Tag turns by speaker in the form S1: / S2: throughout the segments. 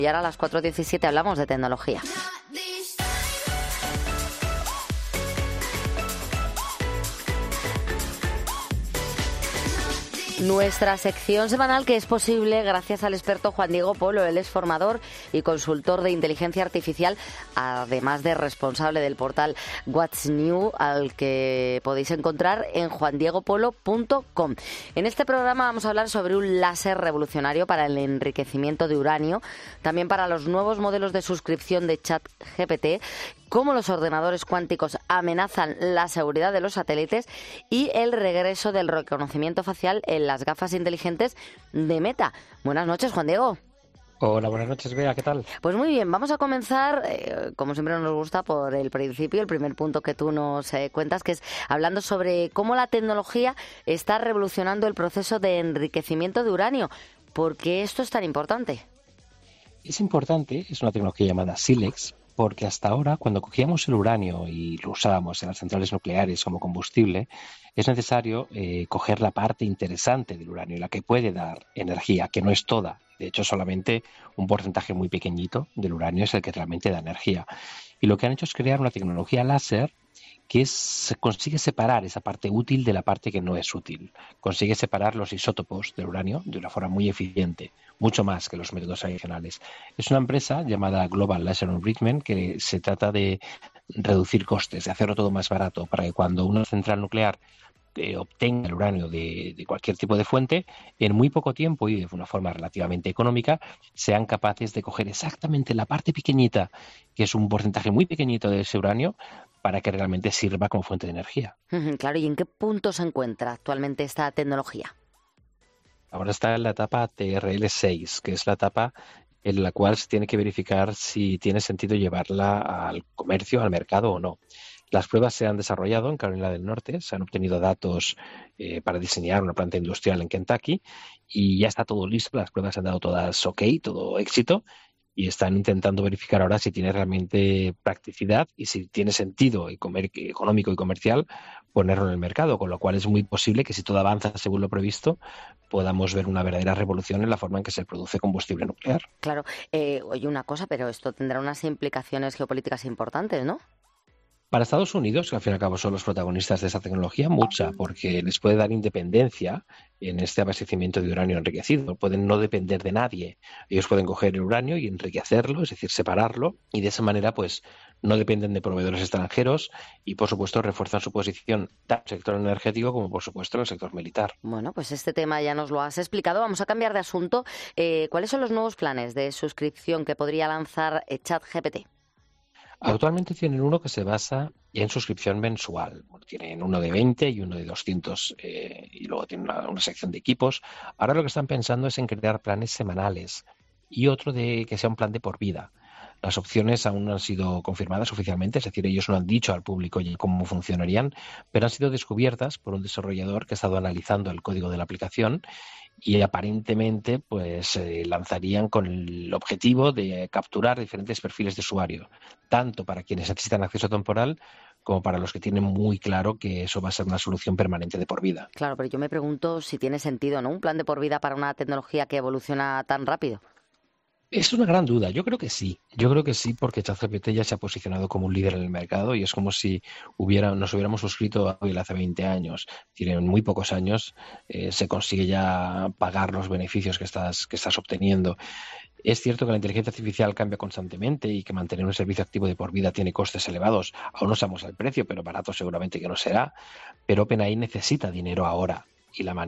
S1: Y ahora a las 4:17 hablamos de tecnología. Nuestra sección semanal que es posible gracias al experto Juan Diego Polo. Él es formador y consultor de inteligencia artificial, además de responsable del portal What's New, al que podéis encontrar en juandiegopolo.com. En este programa vamos a hablar sobre un láser revolucionario para el enriquecimiento de uranio, también para los nuevos modelos de suscripción de ChatGPT, cómo los ordenadores cuánticos amenazan la seguridad de los satélites y el regreso del reconocimiento facial en las gafas inteligentes de Meta. Buenas noches, Juan Diego.
S2: Hola, buenas noches, Bea, ¿qué tal?
S1: Pues muy bien, vamos a comenzar, como siempre nos gusta, por el principio, el primer punto que tú nos cuentas, que es hablando sobre cómo la tecnología está revolucionando el proceso de enriquecimiento de uranio. ¿Por qué esto es tan importante?
S2: Es importante, es una tecnología llamada SILEX, porque hasta ahora, cuando cogíamos el uranio y lo usábamos en las centrales nucleares como combustible, es necesario coger la parte interesante del uranio, la que puede dar energía, que no es toda. De hecho, solamente un porcentaje muy pequeñito del uranio es el que realmente da energía. Y lo que han hecho es crear una tecnología láser que consigue separar esa parte útil de la parte que no es útil. Consigue separar los isótopos del uranio de una forma muy eficiente, mucho más que los métodos tradicionales. Es una empresa llamada Global Laser Enrichment que se trata de reducir costes, de hacerlo todo más barato, para que cuando una central nuclear obtenga el uranio de cualquier tipo de fuente, en muy poco tiempo y de una forma relativamente económica, sean capaces de coger exactamente la parte pequeñita, que es un porcentaje muy pequeñito de ese uranio, para que realmente sirva como fuente de energía.
S1: Claro, ¿y en qué punto se encuentra actualmente esta tecnología?
S2: Ahora está en la etapa TRL6, que es la etapa en la cual se tiene que verificar si tiene sentido llevarla al comercio, al mercado o no. Las pruebas se han desarrollado en Carolina del Norte, se han obtenido datos para diseñar una planta industrial en Kentucky y ya está todo listo, las pruebas han dado todas ok, todo éxito, y están intentando verificar ahora si tiene realmente practicidad y si tiene sentido económico y comercial ponerlo en el mercado, con lo cual es muy posible que si todo avanza según lo previsto, podamos ver una verdadera revolución en la forma en que se produce combustible nuclear.
S1: Claro, oye, una cosa, pero esto tendrá unas implicaciones geopolíticas importantes, ¿no?
S2: Para Estados Unidos, que al fin y al cabo son los protagonistas de esta tecnología, mucha, porque les puede dar independencia en este abastecimiento de uranio enriquecido. Pueden no depender de nadie. Ellos pueden coger el uranio y enriquecerlo, es decir, separarlo, y de esa manera pues no dependen de proveedores extranjeros y, por supuesto, refuerzan su posición tanto en el sector energético como, por supuesto, en el sector militar.
S1: Bueno, pues este tema ya nos lo has explicado. Vamos a cambiar de asunto. ¿Cuáles son los nuevos planes de suscripción que podría lanzar ChatGPT?
S2: Actualmente tienen uno que se basa en suscripción mensual. Bueno, tienen uno de 20 y uno de 200 y luego tienen una sección de equipos. Ahora lo que están pensando es en crear planes semanales y otro de que sea un plan de por vida. Las opciones aún no han sido confirmadas oficialmente, es decir, ellos no han dicho al público ya cómo funcionarían, pero han sido descubiertas por un desarrollador que ha estado analizando el código de la aplicación y aparentemente pues lanzarían con el objetivo de capturar diferentes perfiles de usuario, tanto para quienes necesitan acceso temporal como para los que tienen muy claro que eso va a ser una solución permanente de por vida.
S1: Claro, pero yo me pregunto si tiene sentido, ¿no? Un plan de por vida para una tecnología que evoluciona tan rápido.
S2: Es una gran duda. Yo creo que sí. Yo creo que sí, porque ChatGPT ya se ha posicionado como un líder en el mercado y es como si nos hubiéramos suscrito a él hace 20 años. Es decir, en muy pocos años se consigue ya pagar los beneficios que estás obteniendo. Es cierto que la inteligencia artificial cambia constantemente y que mantener un servicio activo de por vida tiene costes elevados. Aún no sabemos el precio, pero barato seguramente que no será. Pero OpenAI necesita dinero ahora y la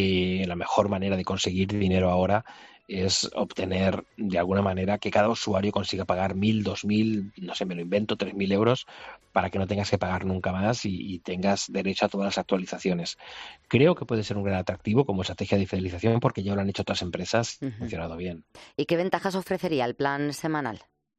S2: mejor manera de conseguir dinero ahora es obtener de alguna manera que cada usuario consiga pagar 1.000, 2.000, no sé, me lo invento, 3.000 euros para que no tengas que pagar nunca más y tengas derecho a todas las actualizaciones. Creo que puede ser un gran atractivo como estrategia de fidelización porque ya lo han hecho otras empresas y ha funcionado bien.
S1: ¿Y qué ventajas ofrecería el plan semanal?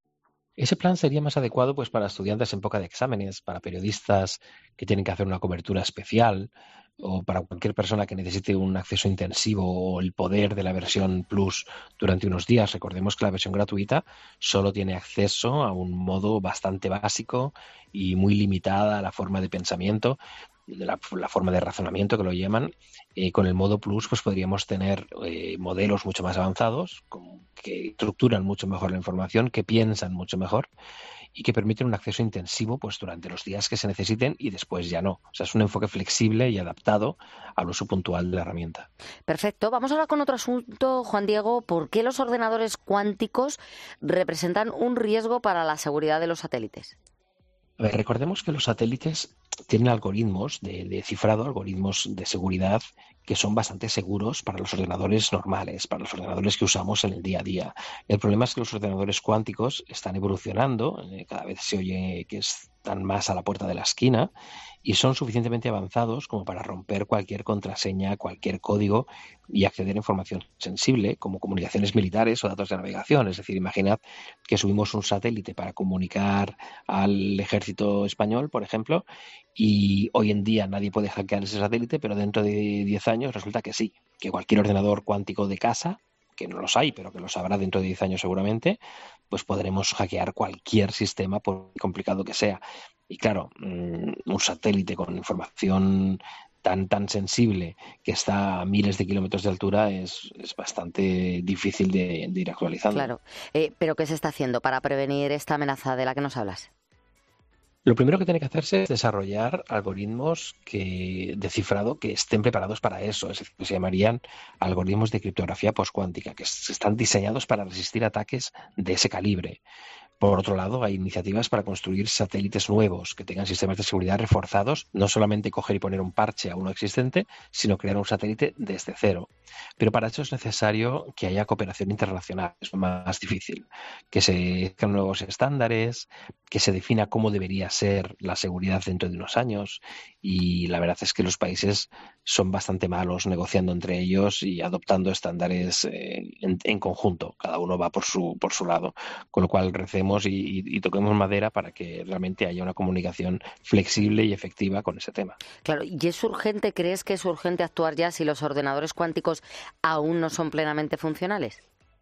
S2: Ese plan sería más adecuado pues para estudiantes en época de exámenes, para periodistas que tienen que hacer una cobertura especial o para cualquier persona que necesite un acceso intensivo o el poder de la versión Plus durante unos días. Recordemos que la versión gratuita solo tiene acceso a un modo bastante básico y muy limitada a la forma de pensamiento. la forma de razonamiento que lo llaman. Con el modo Plus pues podríamos tener modelos mucho más avanzados, que estructuran mucho mejor la información, que piensan mucho mejor y que permiten un acceso intensivo pues durante los días que se necesiten y después ya no. O sea, es un enfoque flexible y adaptado al uso puntual de la herramienta.
S1: Perfecto. Vamos ahora con otro asunto, Juan Diego. ¿Por qué los ordenadores cuánticos representan un riesgo para la seguridad de los satélites?
S2: A ver, recordemos que los satélites tienen algoritmos de cifrado, algoritmos de seguridad que son bastante seguros para los ordenadores normales, para los ordenadores que usamos en el día a día. El problema es que los ordenadores cuánticos están evolucionando, cada vez se oye que están más a la puerta de la esquina y son suficientemente avanzados como para romper cualquier contraseña, cualquier código y acceder a información sensible como comunicaciones militares o datos de navegación. Es decir, imaginad que subimos un satélite para comunicar al ejército español, por ejemplo, y hoy en día nadie puede hackear ese satélite, pero dentro de 10 años resulta que sí, que cualquier ordenador cuántico de casa, que no los hay, pero que los habrá dentro de 10 años seguramente, pues podremos hackear cualquier sistema, por muy complicado que sea. Y claro, un satélite con información tan sensible que está a miles de kilómetros de altura es bastante difícil de ir actualizando.
S1: Claro. ¿Pero qué se está haciendo para prevenir esta amenaza de la que nos hablas?
S2: Lo primero que tiene que hacerse es desarrollar algoritmos de cifrado que estén preparados para eso, es decir, que se llamarían algoritmos de criptografía postcuántica, que están diseñados para resistir ataques de ese calibre. Por otro lado, hay iniciativas para construir satélites nuevos que tengan sistemas de seguridad reforzados, no solamente coger y poner un parche a uno existente, sino crear un satélite desde cero. Pero para eso es necesario que haya cooperación internacional, es lo más difícil, que se creen nuevos estándares, que se defina cómo debería ser la seguridad dentro de unos años y la verdad es que los países son bastante malos negociando entre ellos y adoptando estándares en conjunto, cada uno va por su lado, con lo cual recemos y toquemos madera para que realmente haya una comunicación flexible y efectiva con ese tema.
S1: Claro, ¿y es urgente, crees que es urgente actuar ya si los ordenadores cuánticos aún no son plenamente funcionales?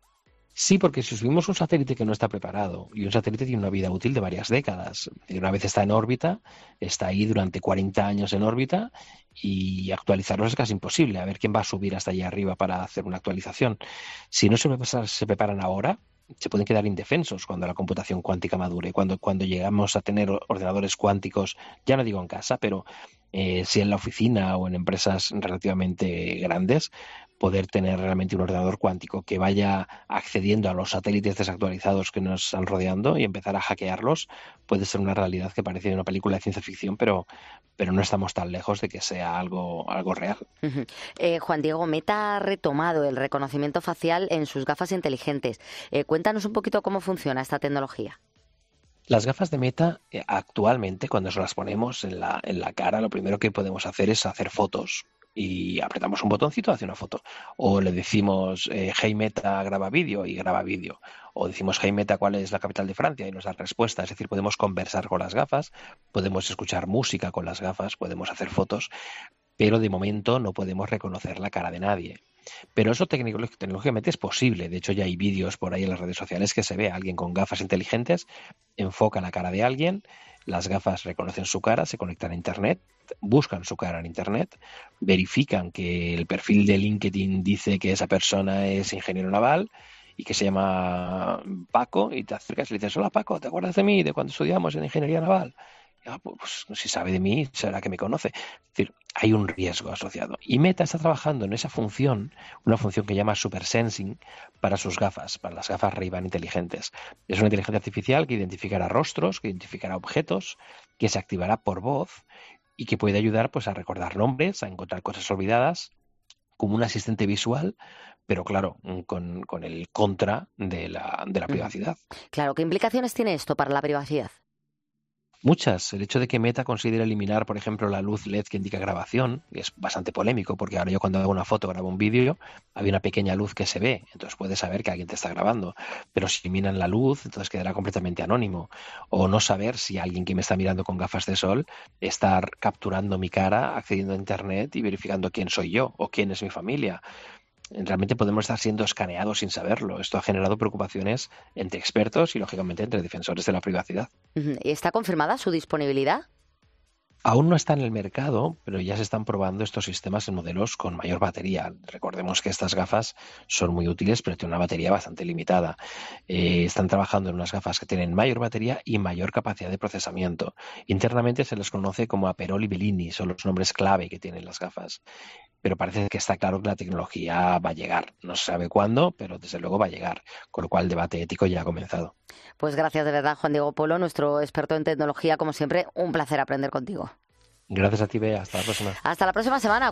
S2: Sí, porque si subimos un satélite que no está preparado, y un satélite tiene una vida útil de varias décadas, y una vez está en órbita, está ahí durante 40 años en órbita, y actualizarlo es casi imposible. A ver quién va a subir hasta allá arriba para hacer una actualización. Si no se preparan ahora, se pueden quedar indefensos cuando la computación cuántica madure, cuando llegamos a tener ordenadores cuánticos, ya no digo en casa, pero si en la oficina o en empresas relativamente grandes, poder tener realmente un ordenador cuántico que vaya accediendo a los satélites desactualizados que nos están rodeando y empezar a hackearlos, puede ser una realidad que parece una película de ciencia ficción, pero no estamos tan lejos de que sea algo real.
S1: Ujú. Juan Diego, Meta ha retomado el reconocimiento facial en sus gafas inteligentes. Cuéntanos un poquito cómo funciona esta tecnología.
S2: Las gafas de Meta, actualmente, cuando nos las ponemos en la cara, lo primero que podemos hacer es hacer fotos. Y apretamos un botoncito, hace una foto. O le decimos, hey Meta, graba vídeo y graba vídeo. O decimos, hey Meta, ¿cuál es la capital de Francia? Y nos da respuesta. Es decir, podemos conversar con las gafas, podemos escuchar música con las gafas, podemos hacer fotos, pero de momento no podemos reconocer la cara de nadie. Pero eso tecnológicamente es posible. De hecho, ya hay vídeos por ahí en las redes sociales que se ve a alguien con gafas inteligentes, enfoca la cara de alguien, las gafas reconocen su cara, se conectan a Internet, buscan su cara en Internet, verifican que el perfil de LinkedIn dice que esa persona es ingeniero naval y que se llama Paco, y te acercas y le dices, hola Paco, ¿te acuerdas de mí, de cuando estudiamos en ingeniería naval? Pues si sabe de mí, será que me conoce. Es decir, hay un riesgo asociado. Y Meta está trabajando en esa función, una función que llama Super Sensing, para sus gafas, para las gafas Ray-Ban inteligentes. Es una inteligencia artificial que identificará rostros, que identificará objetos, que se activará por voz y que puede ayudar pues, a recordar nombres, a encontrar cosas olvidadas, como un asistente visual, pero claro, con el contra de la
S1: Ujú.
S2: privacidad.
S1: Claro, ¿qué implicaciones tiene esto para la privacidad?
S2: Muchas. El hecho de que Meta considere eliminar, por ejemplo, la luz LED que indica grabación es bastante polémico, porque ahora yo cuando hago una foto, grabo un vídeo, hay una pequeña luz que se ve, entonces puedes saber que alguien te está grabando. Pero si eliminan la luz, entonces quedará completamente anónimo. O no saber si alguien que me está mirando con gafas de sol está capturando mi cara, accediendo a Internet y verificando quién soy yo o quién es mi familia. Realmente podemos estar siendo escaneados sin saberlo. Esto ha generado preocupaciones entre expertos y, lógicamente, entre defensores de la privacidad.
S1: Ujú. ¿Está confirmada su disponibilidad?
S2: Aún no está en el mercado, pero ya se están probando estos sistemas en modelos con mayor batería. Recordemos que estas gafas son muy útiles, pero tienen una batería bastante limitada. Están trabajando en unas gafas que tienen mayor batería y mayor capacidad de procesamiento. Internamente se les conoce como Aperol y Bellini, son los nombres clave que tienen las gafas. Pero parece que está claro que la tecnología va a llegar. No se sabe cuándo, pero desde luego va a llegar, con lo cual el debate ético ya ha comenzado.
S1: Pues gracias de verdad, Juan Diego Polo, nuestro experto en tecnología. Como siempre, un placer aprender contigo.
S2: Gracias a ti, Bea. Hasta la próxima.
S1: Hasta la próxima semana.